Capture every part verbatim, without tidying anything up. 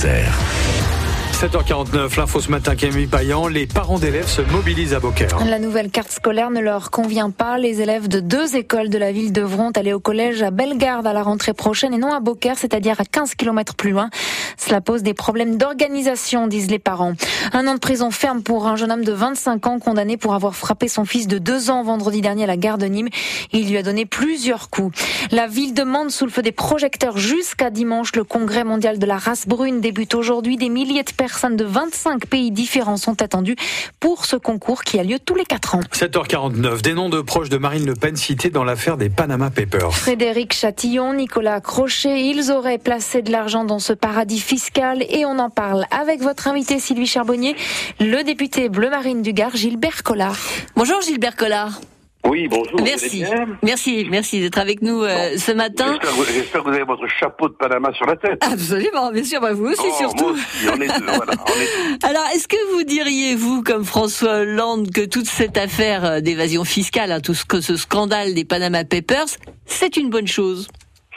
Lozère. sept heures quarante-neuf, l'info ce matin, Camille Payan. Les parents d'élèves se mobilisent à Beaucaire. La nouvelle carte scolaire ne leur convient pas. Les élèves de deux écoles de la ville devront aller au collège à Bellegarde à la rentrée prochaine et non à Beaucaire, c'est-à-dire à quinze kilomètres plus loin. Cela pose des problèmes d'organisation, disent les parents. Un an de prison ferme pour un jeune homme de vingt-cinq ans condamné pour avoir frappé son fils de deux ans vendredi dernier à la gare de Nîmes. Il lui a donné plusieurs coups. La ville de Mende sous le feu des projecteurs jusqu'à dimanche. Le congrès mondial de la race brune débute aujourd'hui. Des milliers de personnes Personnes de vingt-cinq pays différents sont attendues pour ce concours qui a lieu tous les quatre ans. sept heures quarante-neuf, des noms de proches de Marine Le Pen cités dans l'affaire des Panama Papers. Frédéric Chatillon, Nicolas Crochet, ils auraient placé de l'argent dans ce paradis fiscal et on en parle avec votre invité Sylvie Charbonnier, le député bleu marine du Gard, Gilbert Collard. Bonjour Gilbert Collard. Oui, bonjour. Merci, merci, merci d'être avec nous euh, bon, ce matin. J'espère, j'espère que vous avez votre chapeau de Panama sur la tête. Absolument, bien sûr, bah vous aussi oh, surtout. Moi aussi, on est deux, voilà, on est deux. Alors, est-ce que vous diriez, vous, comme François Hollande, que toute cette affaire d'évasion fiscale, hein, tout ce, que ce scandale des Panama Papers, c'est une bonne chose?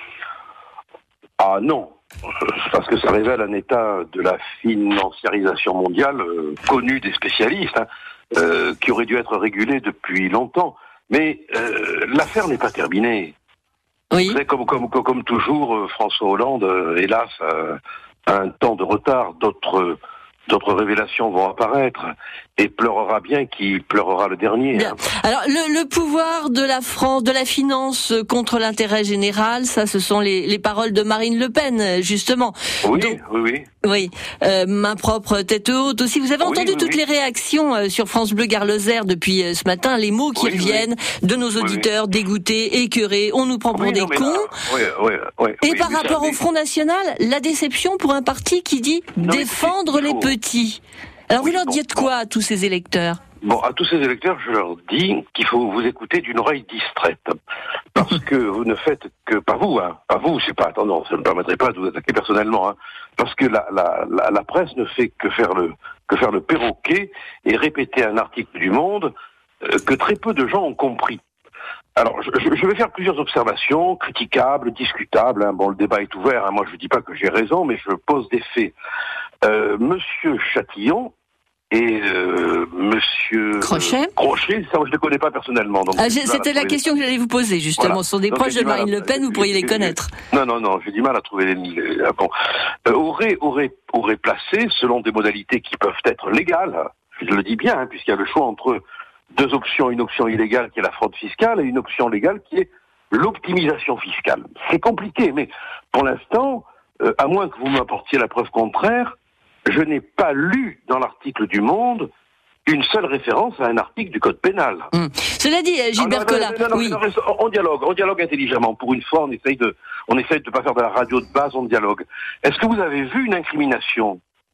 Ah non, parce que ça révèle un état de la financiarisation mondiale euh, connu des spécialistes, hein, euh, qui aurait dû être régulé depuis longtemps. Mais euh, l'affaire n'est pas terminée. Oui. Vous savez, comme, comme, comme, comme toujours, euh, François Hollande, euh, hélas, euh, a un temps de retard. D'autres, d'autres révélations vont apparaître et pleurera bien qui pleurera le dernier. Bien. Hein. Alors, le, le pouvoir de la France, de la finance contre l'intérêt général, ça, ce sont les, les paroles de Marine Le Pen, justement. Oui, Donc, oui, oui. Oui, euh, main propre, tête haute aussi. Vous avez oui, entendu oui, toutes oui. les réactions euh, sur France Bleu Gard Lozère depuis euh, ce matin, les mots qui oui, reviennent oui. de nos auditeurs, oui, oui. dégoûtés, écœurés, on nous prend pour oui, des non, cons. Là, oui, oui, oui, Et oui, par rapport savez... au Front National, la déception pour un parti qui dit non, défendre les petits. Alors oui, vous leur bon, dites quoi à tous ces électeurs? Bon, à tous ces électeurs, je leur dis qu'il faut vous écouter d'une oreille distraite. Parce que vous ne faites que, pas vous, hein, pas vous, c'est pas, attends, non, ça ne me permettrait pas de vous attaquer personnellement, hein, parce que la, la, la, la presse ne fait que faire le, que faire le perroquet et répéter un article du Monde euh, que très peu de gens ont compris. Alors, je, je vais faire plusieurs observations, critiquables, discutables, hein. Bon, le débat est ouvert, hein. Moi je dis pas que j'ai raison, mais je pose des faits. Euh, Monsieur Chatillon, et euh, Monsieur Crochet, Crochet, ça je ne connais pas personnellement. Donc ah, c'était la question que j'allais vous poser justement. Voilà. Ce sont des donc, proches de Marine à... Le Pen, vous pourriez les connaître. Non, non, non, j'ai du mal à trouver les. Bon, euh, aurait, aurait, aurait placé selon des modalités qui peuvent être légales. Je le dis bien, hein, puisqu'il y a le choix entre deux options, une option illégale qui est la fraude fiscale et une option légale qui est l'optimisation fiscale. C'est compliqué, mais pour l'instant, euh, à moins que vous m'apportiez la preuve contraire, je n'ai pas lu dans l'article du Monde une seule référence à un article du Code pénal. Mmh. Cela dit, Gilbert Collard, oui. Non, non, on dialogue, on dialogue intelligemment. Pour une fois, on essaye de, on essaye de pas faire de la radio de base, on dialogue. Est-ce que vous avez vu une incrimination ?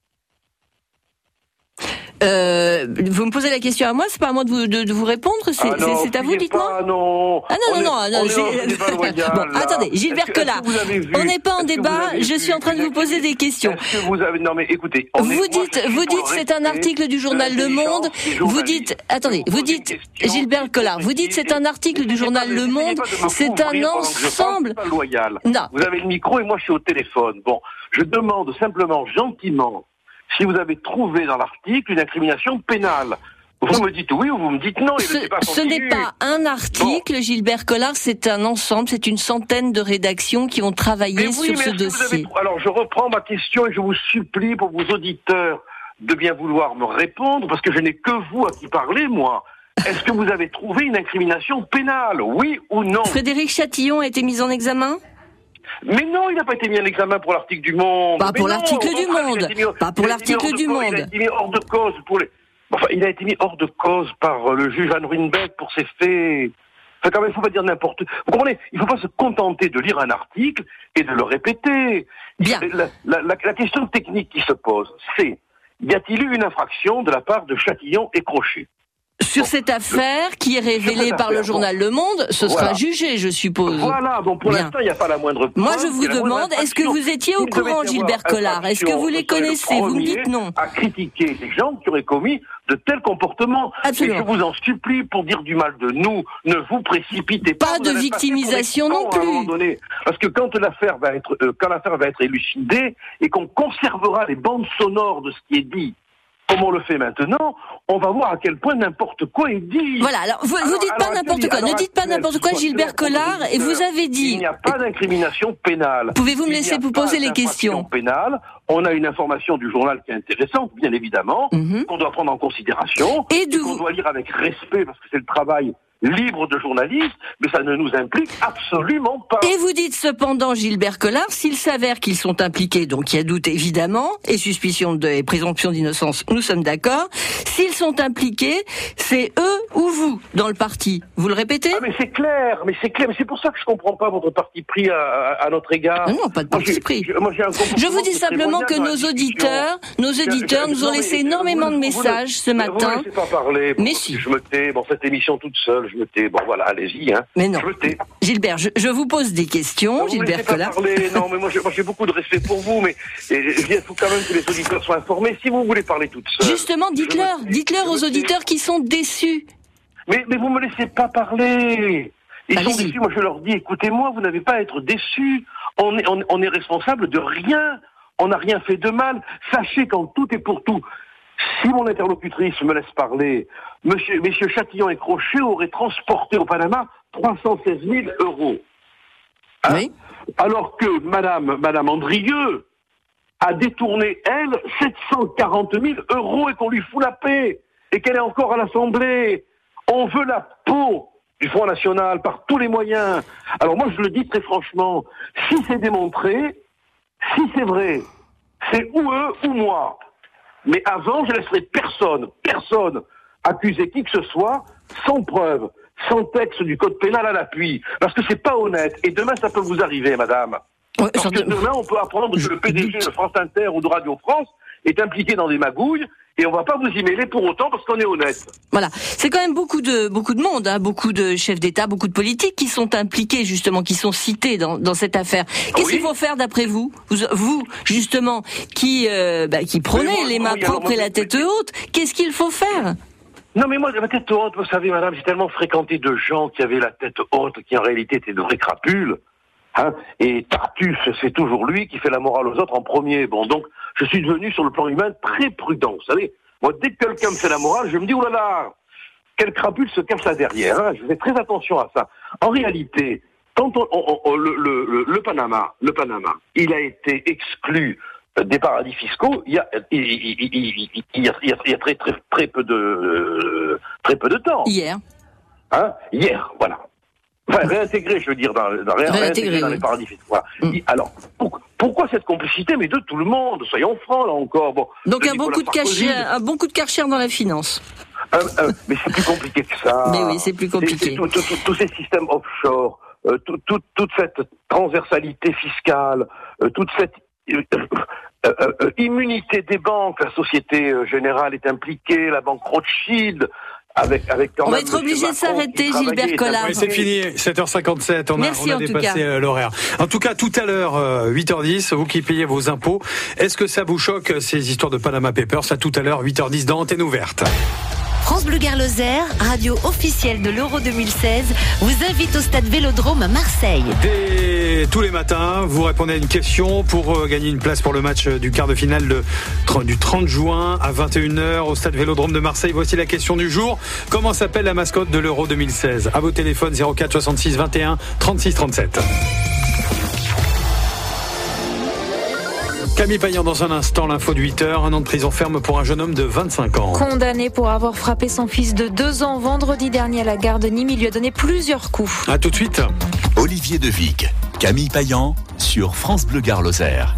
Euh, vous me posez la question à moi, c'est pas à moi de vous, de, de vous répondre, c'est, ah non, c'est, c'est à vous, dites-moi. Non. Ah non, non, non, non, on j'ai... est, on est bon, attendez, Gilbert Collard, on n'est pas en débat, je suis en train de vous poser des questions. Est-ce que vous avez, non mais écoutez, vous est, dites, moi, vous dites, c'est un article du journal Le Monde, vous dites, attendez, vous dites, Gilbert Collard, vous dites c'est un article du journal Le Monde, c'est un ensemble. Non. Vous avez le micro et moi je suis au téléphone. Bon, je demande simplement gentiment si vous avez trouvé dans l'article une incrimination pénale. Vous me dites oui ou vous me dites non. Ce, ce n'est pas un article, bon. Gilbert Collard, c'est un ensemble, c'est une centaine de rédactions qui ont travaillé oui, sur ce dossier. Avez... Alors je reprends ma question et je vous supplie pour vos auditeurs de bien vouloir me répondre, parce que je n'ai que vous à qui parler, moi. Est-ce que vous avez trouvé une incrimination pénale, oui ou non ? Frédéric Chatillon a été mis en examen ? Mais non, il n'a pas été mis en examen pour l'article du Monde. Pas pour mais l'article non, du Monde. Mis, pas pour l'article du Monde. Il a été mis hors de cause pour les. Enfin, il a été mis hors de cause par le juge Van Ruynbeck pour ses faits. Enfin, quand même, il ne faut pas dire n'importe. Vous comprenez ? Il ne faut pas se contenter de lire un article et de le répéter. Bien. La, la, la, la question technique qui se pose, c'est y a-t-il eu une infraction de la part de Chatillon et Crochet ? sur bon, cette affaire le, qui est révélée par affaire, le journal bon. Le Monde, ce voilà. sera jugé, je suppose. Voilà, donc pour Bien. l'instant, il n'y a pas la moindre preuve. Moi, je vous demande, est-ce que vous étiez au courant, Gilbert Collard? Est-ce que vous les connaissez? Vous me dites non. À critiquer les gens qui auraient commis de tels comportements. Absolument. Et je vous en supplie, pour dire du mal de nous, ne vous précipitez pas. Pas de victimisation non plus. Donné. Parce que quand l'affaire va être, euh, quand l'affaire va être élucidée et qu'on conservera les bandes sonores de ce qui est dit, comme on le fait maintenant, on va voir à quel point n'importe quoi est dit. Voilà, alors vous, alors, vous dites alors, pas n'importe quoi, ne dites pas n'importe quoi, Gilbert Collard, et vous avez dit... Il n'y a pas d'incrimination pénale. Pouvez-vous me laisser vous poser les questions? Pénale. On a une information du journal qui est intéressante, bien évidemment, mm-hmm. qu'on doit prendre en considération, et, et qu'on doit lire avec respect, parce que c'est le travail libre de journaliste, mais ça ne nous implique absolument pas. Et vous dites cependant, Gilbert Collard, s'il s'avère qu'ils sont impliqués, donc il y a doute évidemment, et suspicion de, et présomption d'innocence, nous sommes d'accord, s'ils sont impliqués, c'est eux ou vous dans le parti. Vous le répétez? Ah mais c'est clair, mais c'est clair, mais c'est pour ça que je comprends pas votre parti pris à, à, à notre égard. Ah non, pas de parti pris. Je, moi, j'ai un je vous dis simplement que nos auditeurs, nos auditeurs nous ont laissé énormément de messages ce matin. Vous ne pas parler. Bon, mais si. Je me tais, bon, cette émission toute seule, je me tais. Bon, voilà, allez-y, hein. Mais non. Je me tais. Gilbert, je, je vous pose des questions, non, Gilbert Collard. Parler. Non, mais moi j'ai, moi, j'ai beaucoup de respect pour vous, mais il faut quand même que les auditeurs soient informés. Si vous voulez parler toute seule. Justement, dites-leur, me, dites-leur aux auditeurs qui sont déçus. Mais, mais vous me laissez pas parler. Ils Allez-y. sont déçus. Moi, je leur dis, écoutez-moi, vous n'avez pas à être déçus. On est, on, on est responsable de rien. On n'a rien fait de mal. Sachez qu'en tout et pour tout, si mon interlocutrice me laisse parler, monsieur, messieurs Chatillon et Crochet auraient transporté au Panama trois cent seize mille euros. Hein? Oui. Alors que madame, madame Andrieux a détourné, elle, sept cent quarante mille euros et qu'on lui fout la paix. Et qu'elle est encore à l'Assemblée. On veut la peau du Front National par tous les moyens. Alors moi, je le dis très franchement, si c'est démontré, si c'est vrai, c'est ou eux ou moi. Mais avant, je laisserai personne, personne accuser qui que ce soit sans preuve, sans texte du code pénal à l'appui. Parce que c'est pas honnête. Et demain, ça peut vous arriver, madame. Ouais, parce que demain, on peut apprendre que le P D G de France Inter ou de Radio France est impliqué dans des magouilles. Et on va pas vous y mêler pour autant parce qu'on est honnête. Voilà, c'est quand même beaucoup de beaucoup de monde, hein, beaucoup de chefs d'État, beaucoup de politiques qui sont impliqués justement, qui sont cités dans dans cette affaire. Qu'est-ce oui. qu'il faut faire d'après vous, vous, vous justement, qui euh, bah, qui prenez moi, les mains propres et la tête haute, qu'est-ce qu'il faut faire? Non mais moi, la tête haute, vous savez, madame, j'ai tellement fréquenté de gens qui avaient la tête haute, qui en réalité étaient de vrais crapules. Hein, et Tartuffe, c'est toujours lui qui fait la morale aux autres en premier. Bon, donc, je suis devenu, sur le plan humain, très prudent. Vous savez, moi, dès que quelqu'un me fait la morale, je me dis, oh là là, quel crapule se cache là derrière. Hein, je fais très attention à ça. En réalité, quand on, on, on le, le, le, le Panama, le Panama, il a été exclu des paradis fiscaux. Il y a, il, il, il, il, il y a, il y a, il y a très, très, très peu de, euh, très peu de temps. Hier. Hein, hier, voilà. Enfin, réintégré, je veux dire, dans, dans, réintégré dans oui. les paradis fiscaux. Voilà. Mm. Alors, pour, pourquoi cette complicité? Mais de tout le monde, soyons francs, là encore. Bon, donc un bon, coup de cachet, un bon coup de Karcher dans la finance. Euh, euh, mais c'est plus compliqué que ça. Mais oui, c'est plus compliqué. C'est, c'est, tous ces systèmes offshore, euh, tout, tout, toute cette transversalité fiscale, euh, toute cette euh, euh, euh, immunité des banques, la Société Générale est impliquée, la banque Rothschild... Avec, avec quand on même va être obligé de s'arrêter, Gilbert Collard. Oui, c'est fini, sept heures cinquante-sept, on Merci a, on a dépassé l'horaire. En tout cas, tout à l'heure, euh, huit heures dix, vous qui payez vos impôts, est-ce que ça vous choque, ces histoires de Panama Papers? Ça, tout à l'heure, huit heures dix, dans Antenne Ouverte. France Bleu Gare Lozère, radio officielle de l'Euro deux mille seize, vous invite au stade Vélodrome à Marseille. Dès tous les matins, vous répondez à une question pour euh, gagner une place pour le match du quart de finale de, du trente juin à vingt et une heures au stade Vélodrome de Marseille. Voici la question du jour. Comment s'appelle la mascotte de l'Euro deux mille seize? À vos téléphones zéro quatre soixante-six vingt et un trente-six trente-sept. Camille Payan dans un instant, l'info de huit heures, un an de prison ferme pour un jeune homme de vingt-cinq ans. Condamné pour avoir frappé son fils de deux ans vendredi dernier à la gare de Nîmes, il lui a donné plusieurs coups. A tout de suite. Olivier Devic, Camille Payan sur France Bleu Gare Lozère.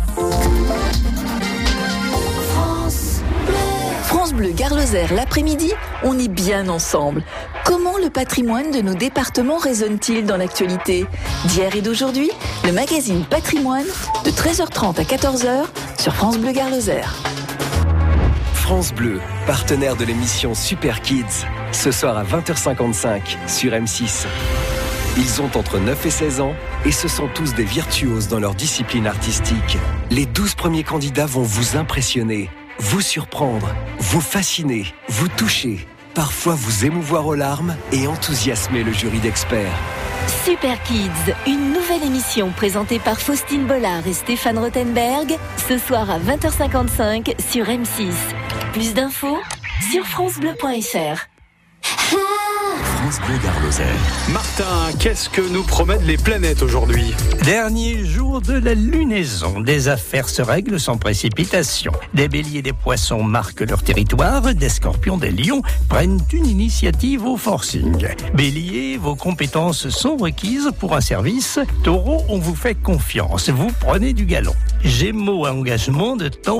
France Bleu Gare Lozère, l'après-midi, on est bien ensemble. Comment le patrimoine de nos départements résonne-t-il dans l'actualité? D'hier et d'aujourd'hui, le magazine Patrimoine, de treize heures trente à quatorze heures, sur France Bleu Gare Lozère. France Bleu, partenaire de l'émission Super Kids, ce soir à vingt heures cinquante-cinq sur M six. Ils ont entre neuf et seize ans et ce sont tous des virtuoses dans leur discipline artistique. Les douze premiers candidats vont vous impressionner, vous surprendre, vous fasciner, vous toucher, parfois vous émouvoir aux larmes et enthousiasmer le jury d'experts. Super Kids, une nouvelle émission présentée par Faustine Bollard et Stéphane Rothenberg, ce soir à vingt heures cinquante-cinq sur M six. Plus d'infos sur francebleu point f r. France Bleu Gare Lozère. Martin, qu'est-ce que nous promettent les planètes aujourd'hui ? Dernier jour de la lunaison. Des affaires se règlent sans précipitation. Des béliers et des poissons marquent leur territoire. Des scorpions, des lions prennent une initiative au forcing. Bélier, vos compétences sont requises pour un service. Taureau, on vous fait confiance. Vous prenez du galon. Gémeaux, engagement de temps